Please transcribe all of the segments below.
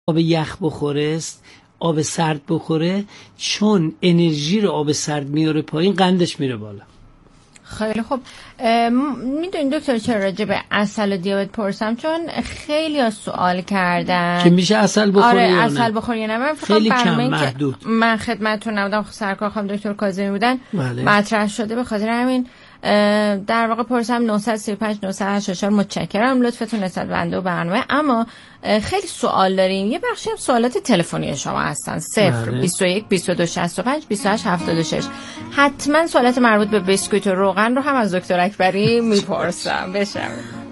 آب یخ بخوره، آب سرد بخوره، چون انرژی رو آب سرد میاره پایین، قندش میره بالا. خیلی خوب. میدونین دکتر چرا راجع به عسل و دیابت پرسم؟ چون خیلی ها سوال کردن که میشه عسل بخوره. آره یا نه؟ عسل بخوره یا نه. من خیلی کم محدود. من خدمتتون نبودم، سرکار خانم دکتر کاظمی بودن. بله. مطرح شده، به خاطر همین در واقع پرسم. 935 984 متشکرم لطفتون نسبت به بنده و برنامه. اما خیلی سوال داریم، یه بخشی هم سوالات تلفنی شما هستن. 021 22 65 28 76. حتما سوالات مربوط به بیسکویت و روغن رو هم از دکتر اکبری میپرسم. بشم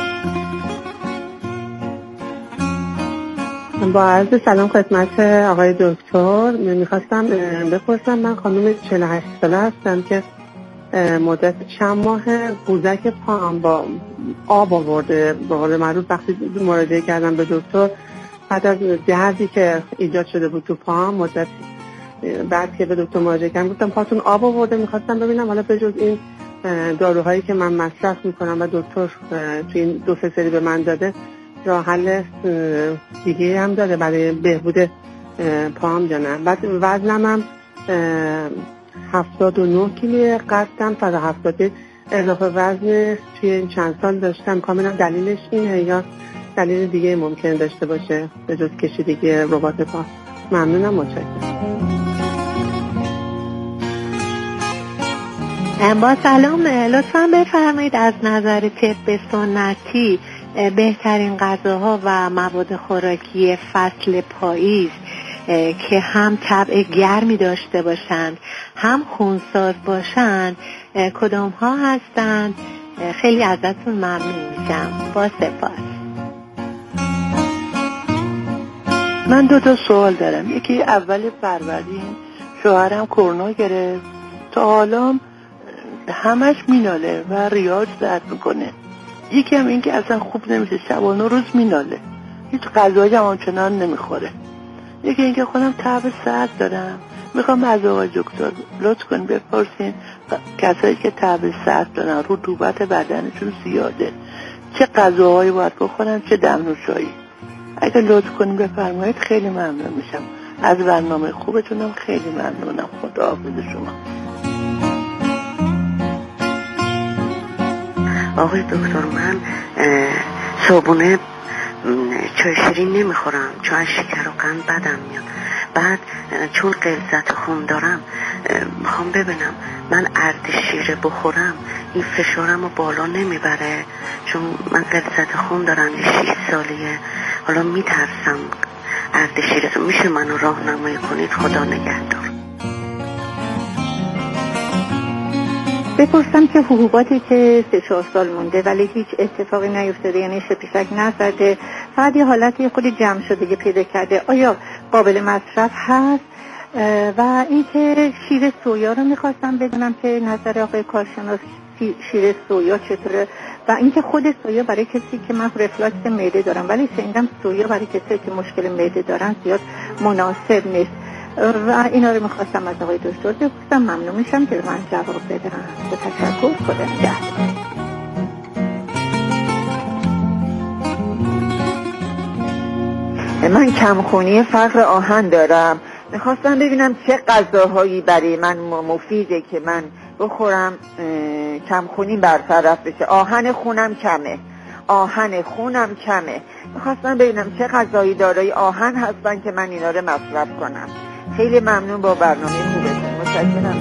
با عرض سلام خدمت آقای دکتر، میخواستم بپرسم، من خانم 48 ساله هستم که مدت چند ماه قوزک پام با آب آورده. به قول معروف وقتی مراجعه کردم به دکتر، بعد از جهازی که ایجاد شده بود تو پام، مدت بعد که به دکتر مراجعه کردم گفتم پاتون آب آورده. میخواستم ببینم حالا به جز این داروهایی که من مصرف میکنم و دکتر تو این 2 سری به من داده، راه حل دیگه هم داره برای بهبود پام یا نه؟ بعد وزنم هم 79 کیلو، قدم 170. اضافه وزن توی این چند سال داشتم. کاملا دلیلش اینه یا دلیل دیگه ممکن داشته باشه به جز کشیدگی رباط پا؟ ممنونم، متشکرم. با سلام، لطفاً بفرمایید از نظر طب سنتی بهترین غذاها و مواد خوراکی فصل پاییز که هم طبع گرمی داشته باشند هم خونساز باشند کدام ها هستند؟ خیلی ازتون ممنون میشم. با سپاس. من 2 سوال دارم. یکی اول فروردین شوهرم کرونا گرفت، تا حالا همش میناله و ریاض درد میکنه. یکی هم این که اصلا خوب نمیشه، شبانه روز میناله، هیچ غذایی هم آنچنان نمیخوره. یکی این که خودم تب سرد دارم. میخوام از آقای دکتر لطف کنین بپرسین کسایی که تب سرد دارن، رطوبت بدنشون زیاده، چه غذاهایی باید بخورن، چه دمنوشایی؟ اگه لطف کنین بفرمایید خیلی ممنون میشم. از برنامه خوبتونم خیلی ممنونم. خداحافظ شما. آقای دکتر، من صبحونه چای شیرین نمیخورم چون از شکر و قند بدم میاد. بعد چون غلظت خون دارم میخوام ببینم من اردشیر بخورم این فشارم رو بالا نمیبره؟ چون من غلظت خون دارم 6 سالیه، حالا میترسم اردشیر. میشه منو راهنمایی کنید؟ خدا نگهدار. بپرسم که حبوباتی که 3-4 سال مونده ولی هیچ اتفاقی نیفتاده، یعنی شپیشک نزده، فقط یه حالتی خود جمع شده پیدا کرده، آیا قابل مصرف هست؟ و اینکه شیر سویا رو میخواستم بدونم که نظر آقای کارشناس شیر سویا چطوره، و اینکه خود سویا برای کسی که من رفلاکس معده دارم ولی شنیدم سویا برای کسی که مشکل معده دارن زیاد مناسب نیست. و اینا رو میخواستم از آقای دکتر بپرسم. ممنون میشم که من جواب بدم. با تشکر. خدا نگهدار. من کمخونی فقر آهن دارم. میخواستم ببینم چه غذاهایی برای من مفیده که من بخورم کمخونی برطرف بشه. آهن خونم کمه. میخواستم ببینم چه غذایی دارای آهن هستن که من اینا رو مصرف کنم. خیلی ممنون، با برنامه خوبتون متشکرم.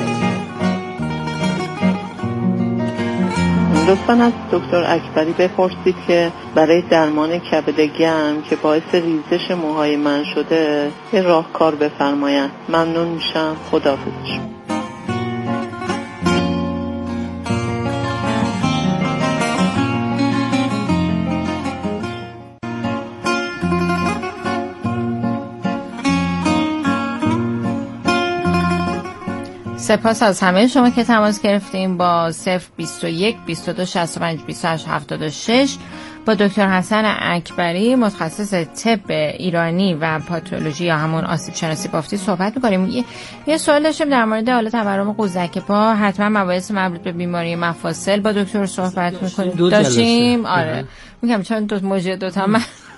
لطفاً از دکتر اکبری بپرسید که برای درمان کبد گرم که باعث ریزش موهای من شده یه راهکار بفرمایند. ممنون میشم. خداحافظ. سپاس از همه شما که تماس گرفتیم با 021 22 65 28 76 با دکتر حسن اکبری متخصص طب ایرانی و پاتولوژی یا همون آسیب شناسی بافتی صحبت می‌کنیم. یه سوال داشتیم در مورد حالا تورم قوزک پا، حتما مباحث مربوط به بیماری مفاصل با دکتر صحبت می‌کنیم. داشتیم آره میگم چون موضوع 2 تا من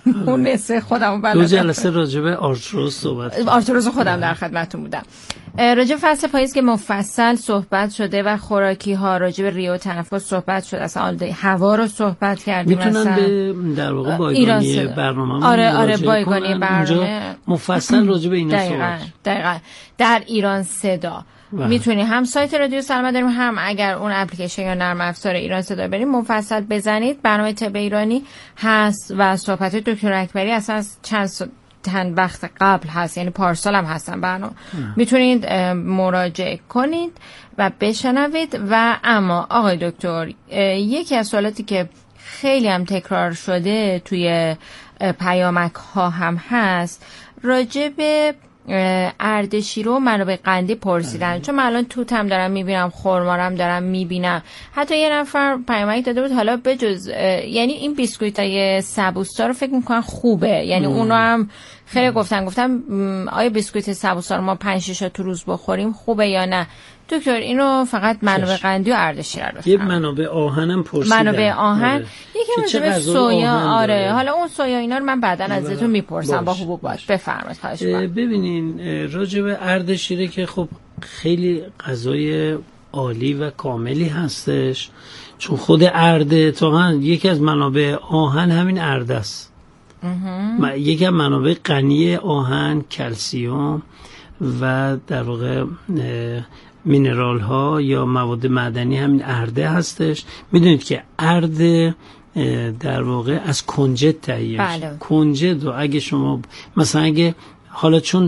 اون نصف خودمو بلدم. 2 جلسه راجع به آرتروز صحبت آرتروز خودم در خدمتتون بودم. راجع فصل پاییز که مفصل صحبت شده و خوراکی ها، راجع به ریه و تنفس صحبت شد، اصلا هوا رو صحبت کردیم. میتونن به در واقع بایگانی برنامه آره بایگانی برنامه مفصل راجع به اینا صحبت. دقیقاً در ایران صدا میتونی هم سایت رادیو سلامت داریم، هم اگر اون اپلیکیشن یا نرم افزار ایران صدا بریم مفصل بزنید برنامه طب ایرانی هست و صحبت دکتر اکبری اصلا چند وقت قبل هست، یعنی پارسال هم هستن برنامه. میتونید مراجعه کنید و بشنوید. و اما آقای دکتر، یکی از سوالاتی که خیلی هم تکرار شده توی پیامک ها هم هست راجع به اردشیر و منابع قندی پرسیدن، چون من الان توت هم دارم میبینم، خرمارم دارم میبینم. حتی یه نفر پیامک داده بود حالا بجز یعنی این بیسکویتای سبوستا رو فکر میکنن خوبه، یعنی اونو هم خیلی گفتم آیا بیسکویت سبوستا رو ما 5-6 تا تو روز بخوریم خوبه یا نه؟ دکتر اینو فقط منابع قندی و اردشیر رو یه منابع آهنم پرسیدن. منابع آهن یکی منابع سویا. آره حالا اون سویا اینا رو من بعداً ازتون میپرسم با حبوب باش. بفرمایید. خواهش می‌کنم. ببینین راجع به اردشیر که خب خیلی غذای عالی و کاملی هستش، چون خود ارده تا یکی از منابع آهن همین ارده است. یکی از منابع غنی آهن، کلسیم و در واقع مینرال ها یا مواد معدنی همین ارده هستش. میدونید که ارده در واقع از کنجد تهیه میشه. کنجد رو اگه شما مثلا اگه حالا چون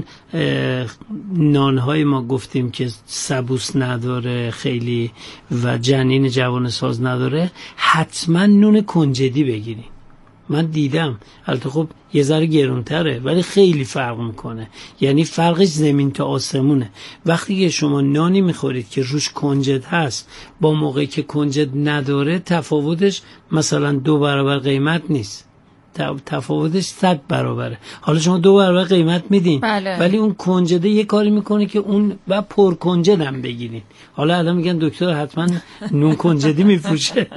نانهای ما گفتیم که سبوس نداره خیلی و جنین جوان ساز نداره، حتما نون کنجدی بگیریم. من دیدم، البته خب یه ذره گرونتره ولی خیلی فرق میکنه، یعنی فرقش زمین تا آسمونه. وقتی که شما نانی میخورید که روش کنجد هست با موقعی که کنجد نداره، تفاوتش مثلا 2 برابر قیمت نیست، تفاوتش 100 برابره. حالا شما 2 برابر قیمت میدین ولی اون کنجده یه کاری میکنه که اون و پر کنجد هم بگیرین. حالا الان میگن دکتر حتما نون کنجدی میفروشه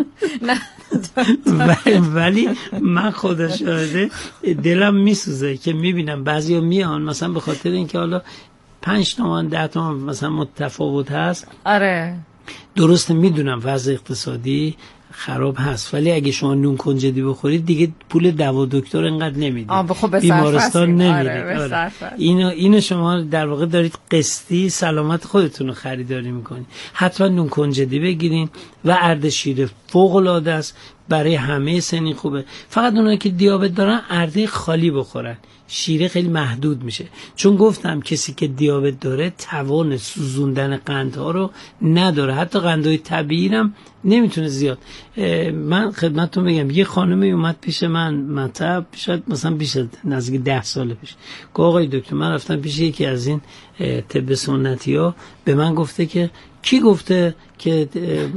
ولی من خدا شاهده دلم میسوزه که میبینم بعضیا میان مثلا به خاطر اینکه حالا 5 تومن 10 تومن مثلا متفاوت هست. آره درسته، میدونم وضع اقتصادی خراب هست ولی اگه شما نون کنجدی بخورید دیگه پول دوا دکتر اینقدر نمیدید، بیمارستان نمیرید. آره. اینو شما در واقع دارید قسطی سلامت خودتون رو خریداری میکنید. حتما نون کنجدی بگیرین و اردشیر فوق العاده است، برای همه سنین خوبه. فقط اونایی که دیابت دارن ارده خالی بخورن، شیره خیلی محدود میشه. چون گفتم کسی که دیابت داره توان سوزوندن قندها رو نداره، حتی قندهای طبیعی هم نمیتونه زیاد. من خدمتتون بگم یه خانمی اومد پیش من مطب، شاید مثلا بیش از نزدیک 10 سال پیش، گفت آقای دکتر من رفتم پیش یکی از این طب سنتی ها، به من گفته که کی گفته که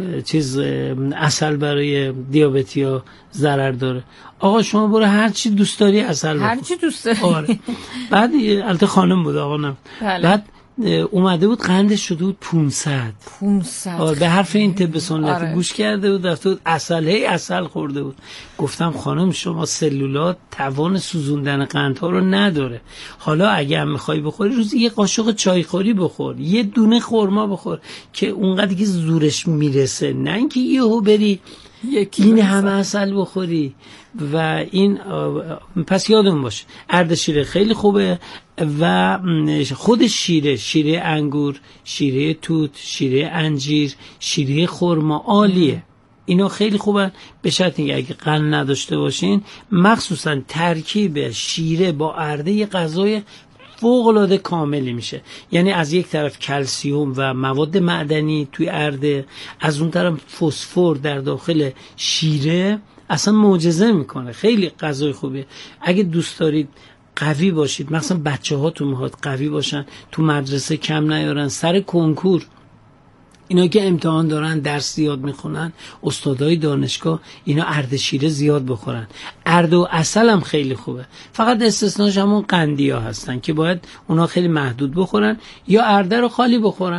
عسل برای دیابتی ها ضرر داره؟ آقا شما برو هر چی دوست داری عسل بخور. هر چی دوست داری. آره. بعد البته خانم بود، آقا نه. بعد اومده بود قندش شده بود 500. آره به حرف این طب سنتی گوش کرده بود، رفته بود عسل خورده بود. گفتم خانم شما سلولات توان سوزوندن قندها رو نداره. حالا اگه هم میخوای بخوری روزی یه قاشق چای خوری بخور، یه دونه خرما بخور که اونقدر که زورش میرسه، نه اینکه یهو بری این همه عسل بخوری. و این پس یادون باشه اردشیر خیلی خوبه و خود شیره انگور، شیره توت، شیره انجیر، شیره خرما عالیه. اینا خیلی خوبن، به شرط اینکه اگه قند نداشته باشین، مخصوصا ترکیب شیره با ارده یه غذای فوق‌العاده کاملی میشه. یعنی از یک طرف کلسیم و مواد معدنی توی ارده، از اون طرف فسفر در داخل شیره، اصلا معجزه میکنه. خیلی غذای خوبیه. اگه دوست دارید قوی باشید، مثلا بچه‌ها تو میخواد قوی باشن، تو مدرسه کم نیارن، سر کنکور اینا که امتحان دارن درس زیاد میخونن، استادای دانشگاه اینا اردشیر زیاد بخورن. ارد و عسل هم خیلی خوبه، فقط استثناش همون قندیا هستن که باید اونا خیلی محدود بخورن یا ارده رو خالی بخورن.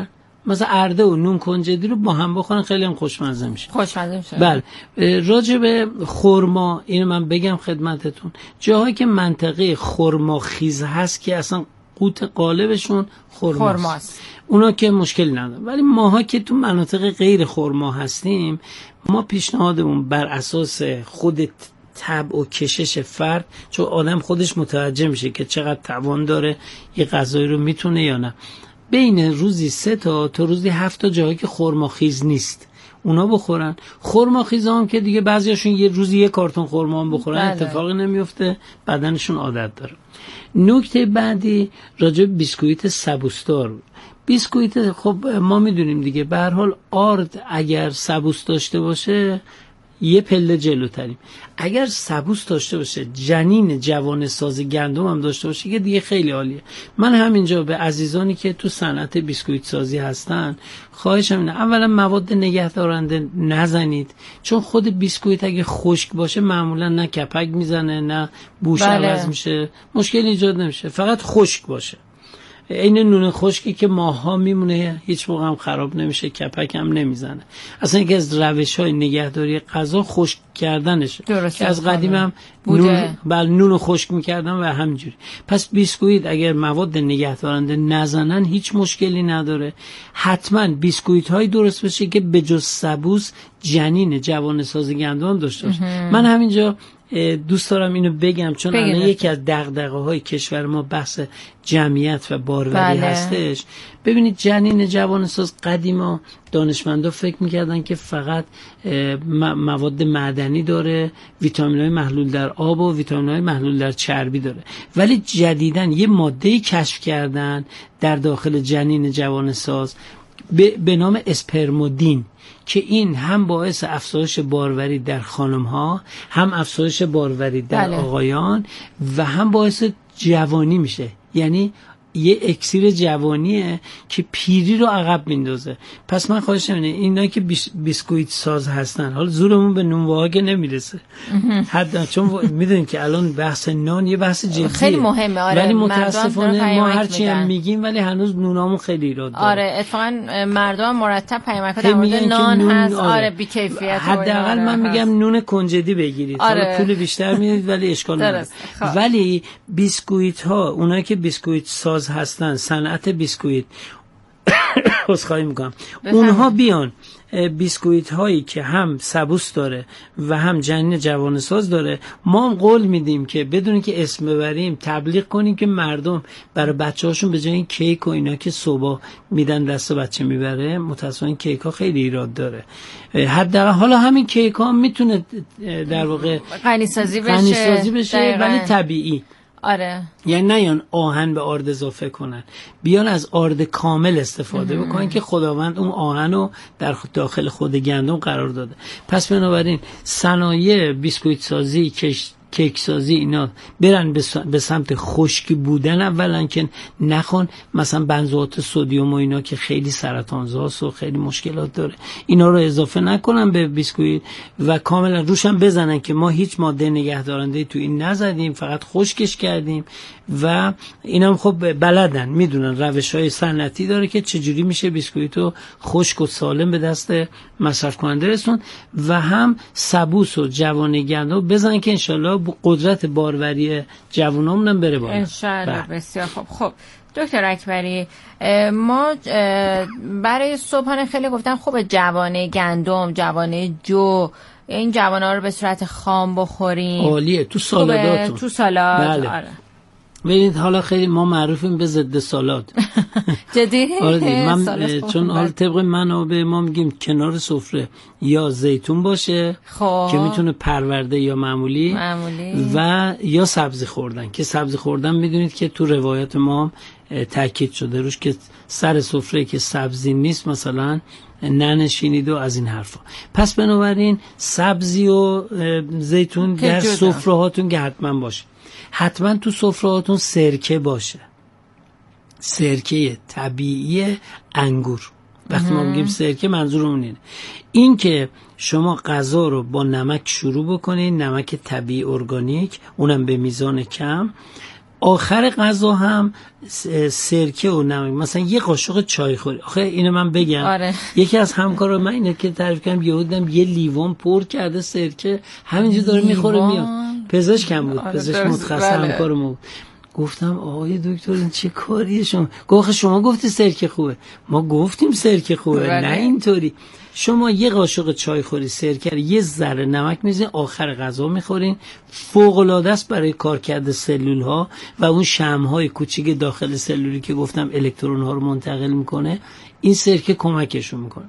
مثلا ارده و نون کنجدی رو با هم بخورن خیلی هم خوشمزه میشه. بله. راجع به خرما اینو من بگم خدمتتون، جاهایی که منطقه خرما خیز هست که اصلا قوت قالبشون خرماست، اونا که مشکلی نداره. ولی ماها که تو مناطق غیر خرما هستیم، ما پیشنهادمون بر اساس خود طبع و کشش فرد، چون آدم خودش متوجه میشه که چقدر توان داره یه غذایی رو میتونه یا نه، بین روزی 3 تا روزی 7 تا جایی که خرماخیز نیست اونا بخورن. خرماخیز هم که دیگه بعضیاشون یه روزی 1 کارتون خرما هم بخورن اتفاقی نمیفته، بدنشون عادت داره. نکته بعدی راجع به بیسکویت سبوسدار. بیسکویت خب ما میدونیم دیگه، به هر حال آرد اگر سبوس داشته باشه یه پله جلوتریم، اگر سبوس داشته باشه جنین جوان ساز گندم هم داشته باشه که دیگه خیلی عالیه. من همینجا به عزیزانی که تو صنعت بیسکویت سازی هستن خواهشم اینه، اولا مواد نگهدارنده نزنید، چون خود بیسکویت اگه خشک باشه معمولا نه کپک میزنه نه بوش عوض میشه، مشکل ایجاد نمیشه، فقط خشک باشه. این نون خشکی که ماها میمونه، هیچ موقع هم خراب نمیشه، کپک هم نمیزنه. اصلا یکی از روش‌های نگهداری غذا خشک کردنشه که از قدیم هم نون خشک میکردن و همینجوری. پس بیسکویت اگر مواد نگهدارنده نزنن هیچ مشکلی نداره. حتما بیسکویت های درست بشه که به جز سبوس جنین جوان ساز گندم داشته باشه. من همینجا دوست دارم اینو بگم، چون الان یکی از دغدغه‌های کشور ما بحث جمعیت و باروری هستش. ببینید جنین جوانساز قدیما دانشمندا فکر می‌کردن که فقط مواد معدنی داره، ویتامین‌های محلول در آب و ویتامین‌های محلول در چربی داره، ولی جدیداً یه ماده‌ای کشف کردن در داخل جنین جوانساز به نام اسپرمودین که این هم باعث افزایش باروری در خانم‌ها، هم افزایش باروری در آقایان و هم باعث جوانی میشه. یعنی یه اکسیر جوانیه که پیری رو عقب میندازه. پس من خواهش می‌کنم اینا که بیسکویت ساز هستن، حالا زورمون به نونواها که نمیرسه حتی، چون میدونین که الان بحث نان یه بحث جدیه خیلی مهمه. ولی متاسفانه ما هرچی هم میگیم ولی هنوز نونامون خیلی ایراد داره. اتفاقا مردم مرتب پیامک در مورد نان هست، بی کیفیت. حداقل من میگم نون کنجدی بگیرید، حالا پول بیشتر میدید ولی اشکال نداره. ولی بیسکویت ها، اونایی که بیسکویت ساز هستن، صنعت بیسکویت خواهی میکنم اونها بیان بیسکویت هایی که هم سبوس داره و هم جنین جوانساز داره، ما هم قول میدیم که بدون که اسم ببریم تبلیغ کنیم که مردم برای بچه هاشون به جای این کیک و اینا که صبح میدن دست بچه میبره، متاسفانه کیک ها خیلی ایراد داره. حداقل حالا همین کیک ها میتونه در واقع غنی سازی بشه ولی طبیعی. یعنی نیان آهن به آرد اضافه کنن، بیان از آرد کامل استفاده بکنن که خداوند اون آهن رو در داخل خود گندم قرار داده. پس بنابراین صنایع بیسکویت سازی، کیک سازی، اینا برن به سمت خشکی بودن اولا، که نخون مثلا بنزوات سدیم و اینا که خیلی سرطانزاست و خیلی مشکلات داره، اینا رو اضافه نکنن به بیسکویت و کاملا روشن بزنن که ما هیچ ماده نگهدارنده تو این نزدیم، فقط خشکش کردیم. و اینا هم خب بلدن، میدونن روش‌های سنتی داره که چجوری میشه بیسکویت رو خشک و سالم به دست مصرف کننده رسون. و هم سبوس و جوان گندم بزنن که انشالله قدرت باروری جوانامون هم بره بالا انشالله. بسیار خوب. خب دکتر اکبری، ما برای صبحانه خیلی گفتن خوبه جوانه گندم، جوانه جو، این جوانه رو به صورت خام بخوریم. عالیه تو سالاداتون. تو سالاد. بله. ببینید حالا خیلی ما معروفیم به ضد سالاد. جدی؟ آره من چون حالا طبق منابع ما میگیم کنار سفره یا زیتون باشه که میتونه پرورده یا معمولی و یا سبزی خوردن، که سبزی خوردن میدونید که تو روایت ما تاکید شده روش که سر سفره که سبزی نیست مثلا ننشینید و از این حرفا. پس بنابراین سبزی و زیتون در سفره هاتون که حتما باشه. حتما تو سفره هاتون سرکه باشه، سرکه طبیعی انگور. وقتی ما میگیم سرکه منظورمون اینه، این که شما غذا رو با نمک شروع بکنید، نمک طبیعی ارگانیک، اونم به میزان کم، آخر غذا هم سرکه و نمک، مثلا یه قاشق چای خوری. آخه اینو من بگم، آره. یکی از همکارا من اینو که تعریف کردم یهو دیدم یه لیوان پر کرده سرکه همینجوری داره میخوره میاد. پزشکم بود، پزشک متخصص همکارم بود. گفتم آقای دکتر این چه کاریه شما؟ گفت شما گفتی سرکه خوبه. ما گفتیم سرکه خوبه، نه اینطوری. شما یه قاشق چای خوری سرکه، یه ذره نمک میزنید، آخر غذا میخورین، فوق العاده است برای کارکرد سلول ها و اون شمع های کوچیک داخل سلولی که گفتم الکترون ها رو منتقل میکنه. این سرکه کمکشون میکنه.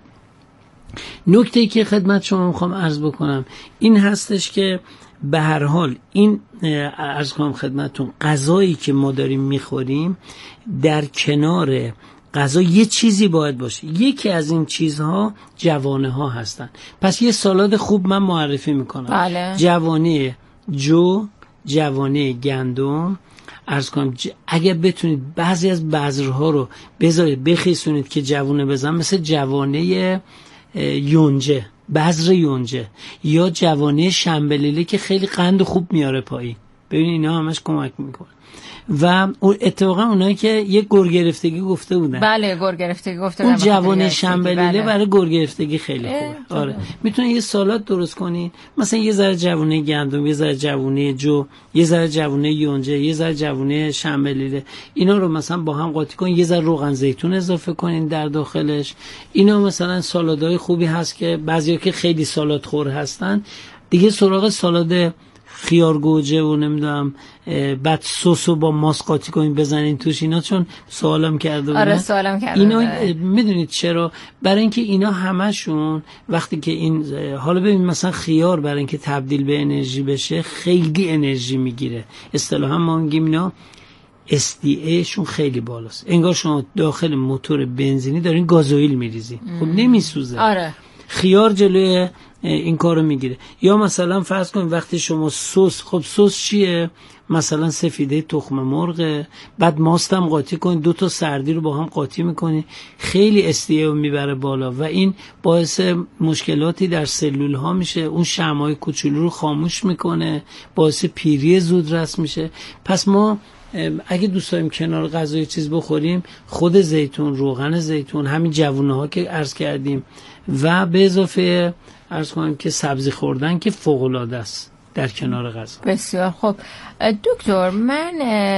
نکته‌ای که خدمت شما میخوام عرض بکنم این هستش که به هر حال این عرض کنم خدمتتون، غذایی که ما داریم میخوریم در کنار غذا یه چیزی باید باشه. یکی از این چیزها جوانه ها هستن. پس یه سالاد خوب من معرفی میکنم. بله. جوانه جو، جوانه گندم، عرض کنم اگه بتونید بعضی از بذرها رو بذارید بخیسونید که جوانه بزن، مثل جوانه یونجه، بذر یونجه یا جوانه شنبلیله که خیلی قند خوب میاره پایین. ببین اینا همش کمک میکنه. و اتفاقا اونایی که یه گرگرفتگی گفته بودن، بله گرگرفتگی گفته بودن، اون جوانه شنبلیله بله. برای گرگرفتگی خیلی خوبه. آره میتونید یه سالاد درست کنین، مثلا یه ذره جوانه گندم، یه ذره جوانه جو، یه ذره جوانه یونجه، یه ذره جوانه شنبلیله، اینا رو مثلا با هم قاطی کنین، یه ذره روغن زیتون اضافه کنین در داخلش. اینا مثلا سالادهای خوبی هست که بعضیا که خیلی سالاد خور هستن دیگه سراغ سالاد خیار گوجه و نمیدونم بعد سسو با ماست قاطی کنین بزنین توش، اینا چون سوالم کرده بودن. آره سوالم کرده اینا میدونید چرا؟ برای اینکه اینا همشون وقتی که این حالا ببین مثلا خیار برای اینکه تبدیل به انرژی بشه خیلی انرژی میگیره. اصطلاحا ما میگیم اینا SDA شون خیلی بالاست. انگار شما داخل موتور بنزینی دارین گازوئیل میریزین، خب نمیسوزه. آره خیار جلوی این کارو میگیره. یا مثلا فرض کنید وقتی شما سس، خب سس چیه؟ مثلا سفیده تخم مرغ، بعد ماست هم قاطی کنید، 2 تا سردی رو با هم قاطی میکنید، خیلی SDA رو میبره بالا و این باعث مشکلاتی در سلول ها میشه. اون شمعای کوچولو رو خاموش میکنه، باعث پیری زودرس میشه. پس ما اگه دوست داریم کنار غذا چیز بخوریم، خود زیتون، روغن زیتون، همین جوونه ها که عرض کردیم و به اضافه عرض کنیم که سبزی خوردن که فوق العاده است در کنار غذا. بسیار خوب. دکتر من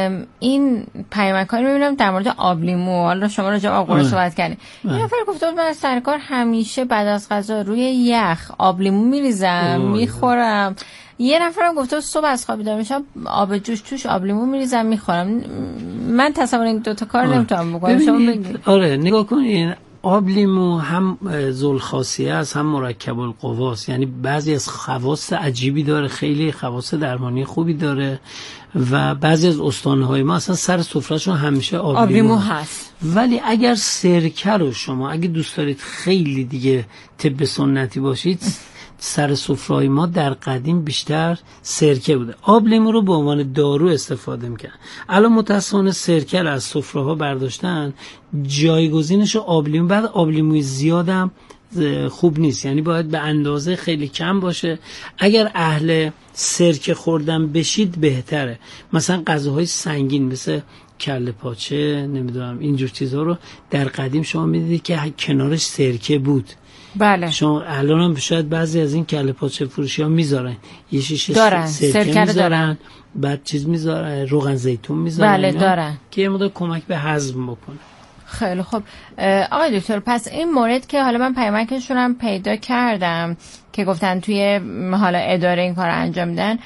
این پیامکاری میبینم در مورد آب لیمو، حالا شما راجع به آب قرص صحبت کردین. یه نفر گفته بود من از سر کار همیشه بعد از غذا روی یخ آب لیمو میریزم میخورم. یه نفرم گفته صبح از خواب بیدار میشم آب جوش توش آب لیمو میریزم میخورم. من تصور این 2 تا کار نمیتونم بکنم. شما بگید. آره نگاه کنین، آب لیمو هم ذوالخاصیه است هم مرکب القواست، یعنی بعضی از خواص عجیبی داره، خیلی خواص درمانی خوبی داره و بعضی از استانهای ما اصلا سر سفرهشون همیشه آب لیمو هست. ولی اگر سرکه رو شما اگه دوست دارید خیلی دیگه طب سنتی باشید، سر سفره‌های ما در قدیم بیشتر سرکه بوده. آب لیمو رو به عنوان دارو استفاده میکنن. الان متأسفانه سرکه رو از سفره‌ها برداشتن، جایگزینش رو آب لیمو. بعد آب لیموی زیادم خوب نیست، یعنی باید به اندازه خیلی کم باشه. اگر اهل سرکه خوردن بشید بهتره. مثلا غذاهای سنگین مثل کله پاچه نمیدونم اینجور چیزها رو در قدیم شما میدیدید که کنارش سرکه بود. بله. شما الان هم شاید بعضی از این کله پاچه فروشی ها میذارن یه شیشه سرکه میذارن، بعد چیز میذارن، روغن زیتون میذارن. بله دارن که یه مقدار کمک به هضم بکنه. خیلی خوب آقای دکتر، پس این مورد که حالا من پیامکشون هم پیدا کردم که گفتن توی حالا اداره این کار انجام میدن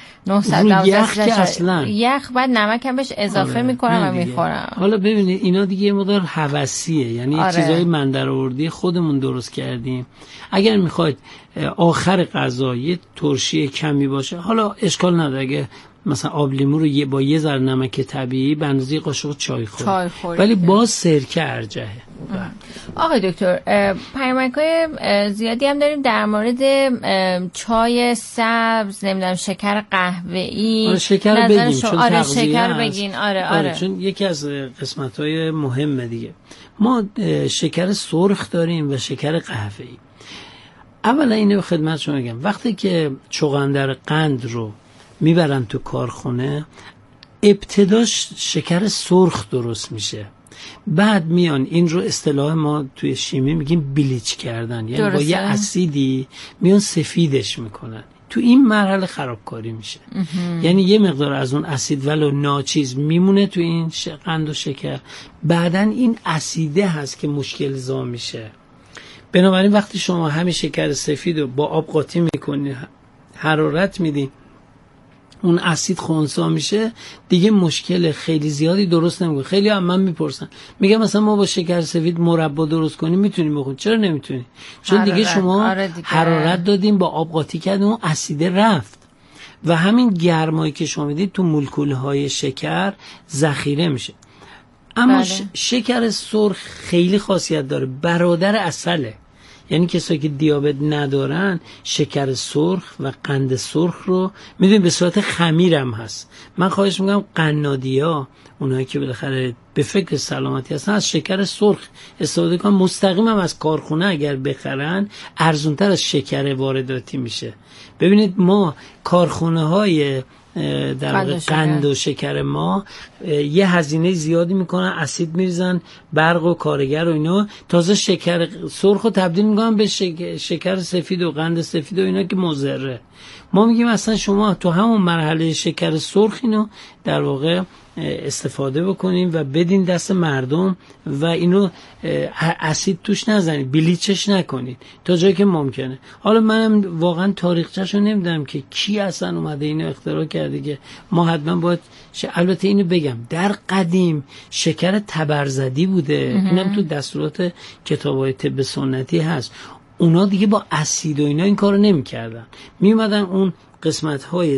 912 یخ بعد نمک هم بهش اضافه میکنم و میخورم. حالا ببینید اینا دیگه یه مقدار هوسیه، یعنی چیزای من درآوردی خودمون درست کردیم. اگر میخواید آخر غذا یه ترشی کمی باشه حالا اشکال نداره، اگه مثلا آب لیمو رو با یه ذره نمک طبیعی به اندازه قاشق چای خورید، ولی باز سرکه ارجحه. آقای دکتر پیامک‌های زیادی هم داریم در مورد چای سبز، نمیدونم شکر قهوه‌ای. آره شکر بگیم چون آره شکر بگین. آره چون یکی از قسمت‌های مهمه دیگه. ما شکر سرخ داریم و شکر قهوه‌ای. اولا اینو خدمت شما بگم، وقتی که چغندر قند رو میبرن تو کارخونه ابتداش شکر سرخ درست میشه، بعد میان این رو اصطلاح ما توی شیمی میگیم بلیچ کردن، یعنی با یه اسیدی میان سفیدش میکنن. تو این مرحله خرابکاری میشه. یعنی یه مقدار از اون اسید ولو ناچیز میمونه تو این قند و شکر، بعدن این اسیده هست که مشکل زا میشه. بنابراین وقتی شما همین شکر سفید رو با آب قاطی میکنی، حرارت میدی، اون اسید خنثی میشه، دیگه مشکل خیلی زیادی درست نمیکنه. خیلی هم من میپرسن، میگم مثلا ما با شکر سفید مربا درست کنیم میتونیم بخوریم؟ چرا نمیتونیم؟ چون دیگه شما حرارت دادیم، با آب قاطی کردیم، اون اسیده رفت و همین گرمایی که شما میدید تو مولکول‌های شکر ذخیره میشه. اما شکر سرخ خیلی خاصیت داره، برادر عسله. یعنی کسایی که دیابت ندارن شکر سرخ و قند سرخ رو میدونید به صورت خمیر هم هست. من خواهش میکنم قنادیا، اونایی که بالاخره به فکر سلامتی هستن، از شکر سرخ استفاده کنن. مستقیم هم از کارخونه اگر بخرن ارزونتر از شکر وارداتی میشه. ببینید ما کارخونه های در واقع قند و شکر ما یه هزینه زیادی میکنن، اسید میریزن، برق و کارگر و اینا، تازه شکر سرخ رو تبدیل میکنن به شکر سفید و قند سفید و اینا که مضره. ما میگیم اصلا شما تو همون مرحله شکر سرخ اینو در واقع استفاده بکنیم و بدین دست مردم و اینو اسید توش نزنید، بلیچش نکنید تا جایی که ممکنه. حالا منم واقعا تاریخچه‌شو نمیدونم که کی اصلا اومده اینو اختراع کرده که ما حتما باید البته اینو بگم، در قدیم شکر تبرزدی بوده، اینم تو دستورات کتاب‌های طب سنتی هست. اونا دیگه با اسید و اینا این کارو نمی‌کردن، میومدن اون قسمت‌های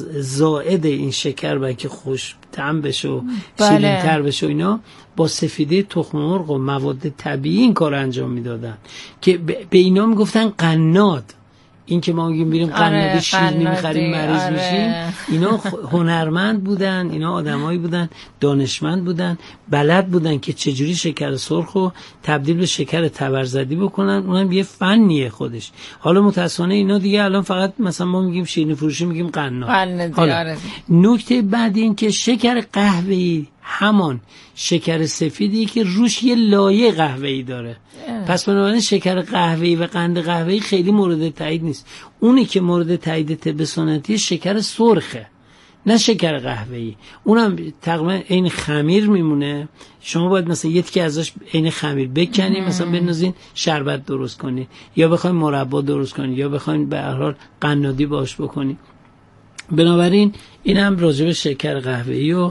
زائد این شکر برای که خوش طعم بشه و شیرین‌تر بشه و اینا، با سفیده تخم مرغ و مواد طبیعی این کار انجام میدادن که به اینا میگفتن قناد. این که ما میگیم بریم قنادی شیرینی می‌خریم مریض میشیم، اینا هنرمند بودن، اینا آدمایی بودن دانشمند بودن، بلد بودن که چجوری شکر سرخو تبدیل به شکر تبرزدی بکنن. اونم یه فنیه خودش. حالا متأسفانه اینا دیگه الان فقط مثلا ما میگیم شیرینی فروشی میگیم قناد. حالا نکته بعدی این که شکر قهوه‌ای همان شکر سفیدی که روش یه لایه قهوه‌ای داره. پس بنابراین شکر قهوه‌ای و قند قهوه‌ای خیلی مورد تایید نیست. اونی که مورد تایید طب سنتی شکر سرخه، نه شکر قهوه‌ای. اونم تقریبا عین خمیر میمونه. شما باید مثلا یه تیکه ازش عین خمیر بکنید، مثلا بنازین شربت درست کنید، یا بخواید مربا درست کنید، یا بخواید به هر حال قنادی باش بکنید. بنابراین اینم راجع به شکر قهوه‌ای و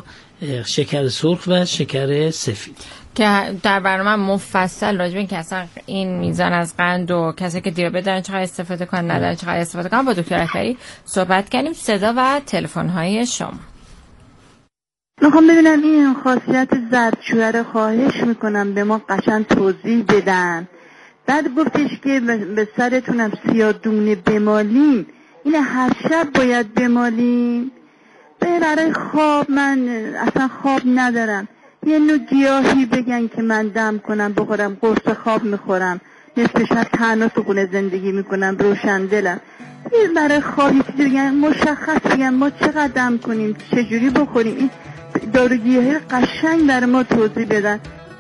شکر سرخ و شکر سفید که در برنامه مفصل راجع به این که اصلا این میزان از قند و کسی که دیابت دارن چقدر استفاده کنن، ندارن چقدر استفاده کنن، با دکتر اکبری صحبت کردیم. صدا و تلفن های شما. میخوام ببینم این خاصیت زردچوبه رو خواهش میکنم به ما قشنگ توضیح بدن. بعد گفتش که به سرتونم سیادونه بمالیم، این هر شب باید بمالیم؟ برای خواب من اصلا خواب ندارم، یه نوع گیاهی بگن که من دم کنم بخورم، قرص خواب میخورم، نصف شب تنها تو خونه زندگی میکنم، روشن دلم. یه برای خوابی بگن مشخص بگن ما چقدر دم کنیم، چجوری بخوریم، این داروگیاهی قشنگ برای ما توضیح بدن.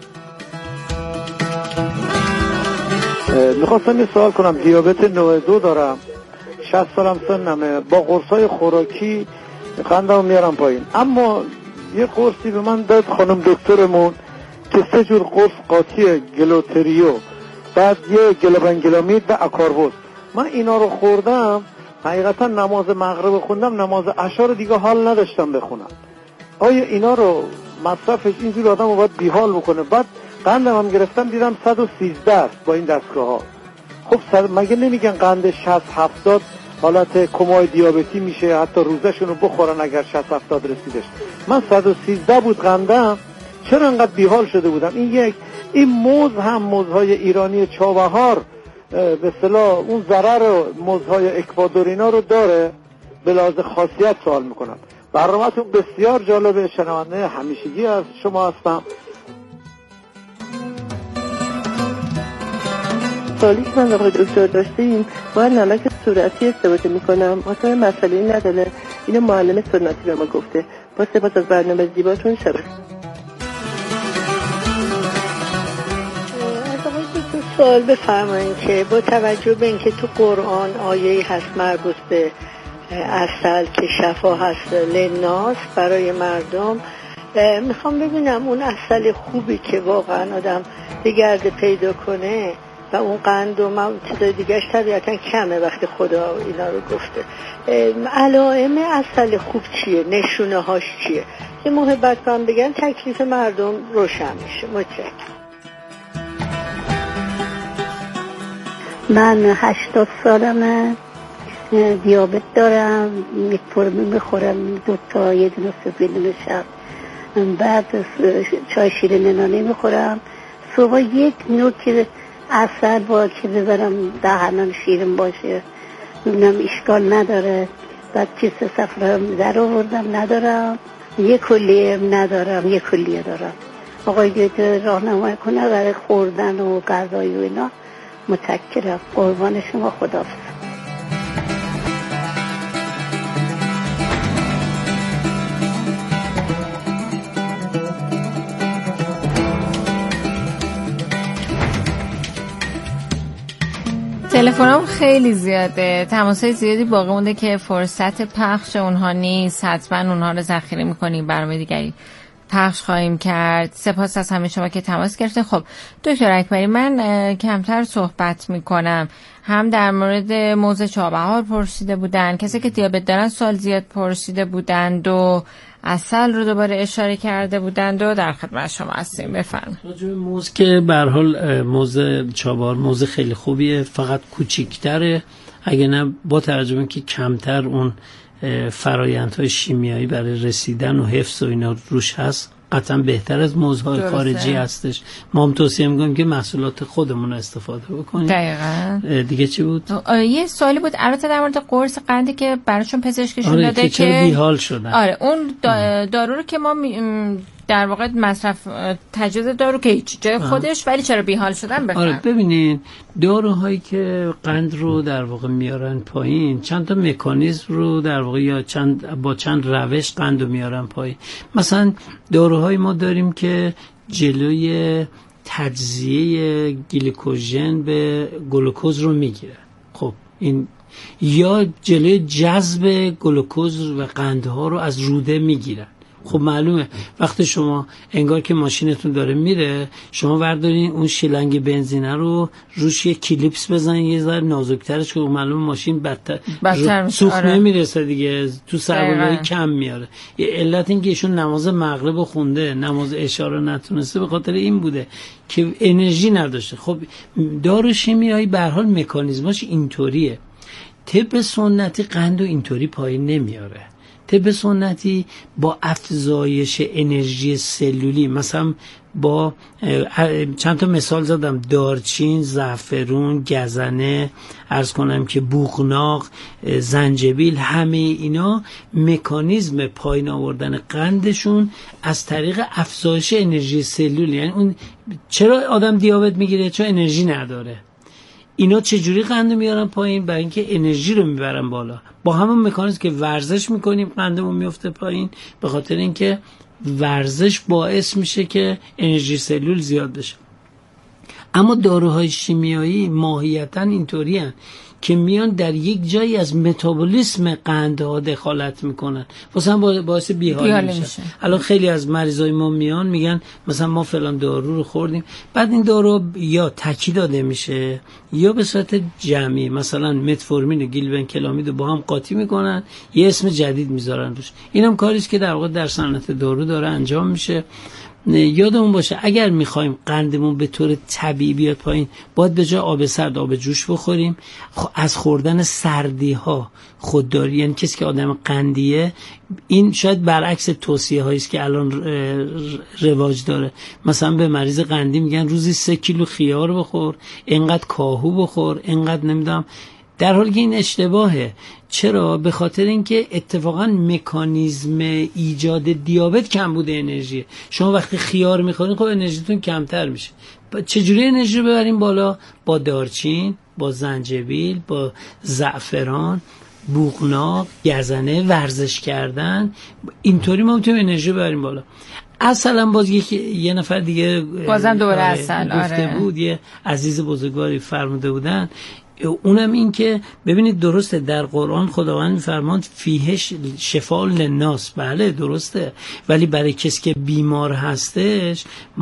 میخواستم یه سوال کنم. دیابت نوع 2 دارم، 60 سالم سنمه، با قرصای خوراکی قندم میارم پایین، اما یه قرصی به من داد خانم دکترمون که 3 جور قرص قاطی گلوتریو، بعد یه گلوبنگلامید و اکاربوس. من اینا رو خوردم، حقیقتا نماز مغرب خوندم، نماز عشا رو دیگه حال نداشتم بخونم. آیا اینا رو مصرفش اینجور آدم رو باید بیحال بکنه؟ بعد قندم هم گرفتم دیدم 113 است با این دستگاه ها. خب مگه نمیگن قند 60-70 حالت کمای دیابتی میشه، حتی روزشون رو بخورن اگر 60-70 رسیدش. من 113 بود قندم، چرا انقدر بیحال شده بودم؟ این موز هم موزهای ایرانی چابهار به اصطلاح اون ضرر موزهای اکوادورینا رو داره؟ به لحاظ خاصیت سوال میکنم. برنامه‌تون بسیار جالبه، شنونده همیشگی از شما هستم. سوالی که من آقای دکتر داشتیم، باید نمک صورتی استفاده میکنم؟ مثلا مسئله این نداره، اینو معلم سنتی به ما گفته. با سپاس از برنامه زیباتون. شب سوال بفرمایید که با توجه به اینکه تو قرآن آیه‌ای هست مربوط به عسل که شفا هست للناس برای مردم، میخوام ببینم اون عسل خوبی که واقعا آدم بگرده پیدا کنه و اون قند و چیزای دیگهش طبیعتا کمه وقتی خدا اینا رو گفته، علائم عسل خوب چیه؟ نشونه هاش چیه؟ یه محبت کنم بگن تکلیف مردم روشن میشه. متشکرم. من 80 سالمه، دیابت دارم، میتفورمین میخورم 2 تا، یه دونه صبح یه دونه شب، بعد چای شیرین نانی میخورم، صبح 1 نوک عسل با که بذارم دهنم شیرین باشه ببینم اشکال نداره. بعد کیسه صفرا در آوردم ندارم، یه کلیه ندارم، یه کلیه دارم. آقای دکتر راهنمایی کنه برای خوردن و غذای و اینا. متشکرم. قربان شما. خداحافظ. تلفنام خیلی زیاده، تماسای زیادی باقی مونده که فرصت پخش اونها نیست. حتما اونها رو ذخیره می‌کنیم، برنامه دیگری پخش خواهیم کرد. سپاس از همه شما که تماس گرفتید. خب دکتر اکبری، من کمتر صحبت میکنم. هم در مورد موز چابهار پرسیده بودن، کسی که دیابت دارن سوال زیاد پرسیده بودند و عسل رو دوباره اشاره کرده بودند و در خدمت شما هستیم. بفرمایید. راجع به موز که به هر حال موز چابهار موز خیلی خوبیه، فقط کوچیک‌تره، اگه نه با توجه به اینکه کمتر اون فرآیندهای شیمیایی برای رسیدن و حفظ و اینا روش هست، قطعا بهتر از موزهای خارجی هستش. ما هم توصیه می‌کنیم که محصولات خودمون استفاده بکنیم. دقیقاً. دیگه چی بود؟ یه سوالی بود البته در مورد قرص قندی که براشون پزشکشون داده که چرا بیحال شدن. آره اون دارو رو که ما در واقع مصرف تجویز دارو که هیچ جای خودش، ولی چرا بیحال شدن بفرمایید. آره ببینین داروهایی که قند رو در واقع میارن پایین چند تا مکانیزم رو در واقع یا با چند روش قند رو میارن پایین. مثلا داروهای ما داریم که جلوی تجزیه گلیکوژن به گلوکوز رو میگیره. خب این یا جلوی جذب گلوکوز و قندها رو از روده میگیرن. خب معلومه وقتی شما انگار که ماشینتون داره میره، شما وردارین اون شیلنگ بنزینه رو روش یه کلیپس بزنین یه ذره نازکترش، که معلومه ماشین بدتر سوخت نمیرسه دیگه، تو سربالایی کم میاره. یه علت این که ایشون نماز مغرب رو خونده، نماز عشا رو نتونسته، به خاطر این بوده که انرژی نداشته. خب دارو شیمیایی به هر حال مکانیزماش اینطوریه. طب سنتی قند و اینطوری پایین نمیاره. طب سنتی با افزایش انرژی سلولی، مثلا با چند تا مثال زدم، دارچین، زعفرون، گزنه، عرض کنم که بوغناق، زنجبیل، همه اینا مکانیزم پایین آوردن قندشون از طریق افزایش انرژی سلولی. یعنی اون چرا آدم دیابت میگیره؟ چون انرژی نداره. اینا چجوری قند میارن پایین؟ برای اینکه انرژی رو میبرن بالا. با همون مکانیزم که ورزش میکنیم قندمون میفته پایین، به خاطر اینکه ورزش باعث میشه که انرژی سلول زیاد بشه. اما داروهای شیمیایی ماهیتاً اینطوری هستند که میان در یک جایی از متابولیسم قندها دخالت میکنن، مثلا باعث بیحالی میشه. الان خیلی از مریضای ما میان میگن مثلا ما فلان دارو رو خوردیم، بعد این دارو یا تکی داده میشه یا به صورت جمعی، مثلا متفورمین و گیلبنکلامید رو با هم قاطی میکنن، یه اسم جدید میذارن روش. اینم کاریست که در واقع در صنعت دارو داره انجام میشه. یادمون باشه اگر میخوایم قندمون به طور طبیعی بیاد پایین، باید به جای آب سرد آب جوش بخوریم. از خوردن سردی ها خودداری، یعنی کسی که آدم قندیه، این شاید برعکس توصیه هایی است که الان رواج داره. مثلا به مریض قندی میگن روزی 3 کیلو خیار بخور، اینقدر کاهو بخور، اینقدر نمیدونم، در حالی که این اشتباهه. چرا؟ به خاطر اینکه اتفاقا مکانیزم ایجاد دیابت کم بوده انرژی. شما وقتی خیار میخورین خب انرژیتون کمتر میشه. چجوری انرژی رو ببریم بالا؟ با دارچین، با زنجبیل، با زعفران، بوقناق، گزنه، ورزش کردن، اینطوری ما میتونیم انرژی ببریم بالا. اصلا باز یه نفر دیگه بازم دوباره اصلا گفته بود، یه عزیز بزرگواری فرموده بودن، اونم این که ببینید درسته در قرآن خداوند میفرماند فیه شفاء للناس، بله درسته، ولی برای کسی که بیمار هستش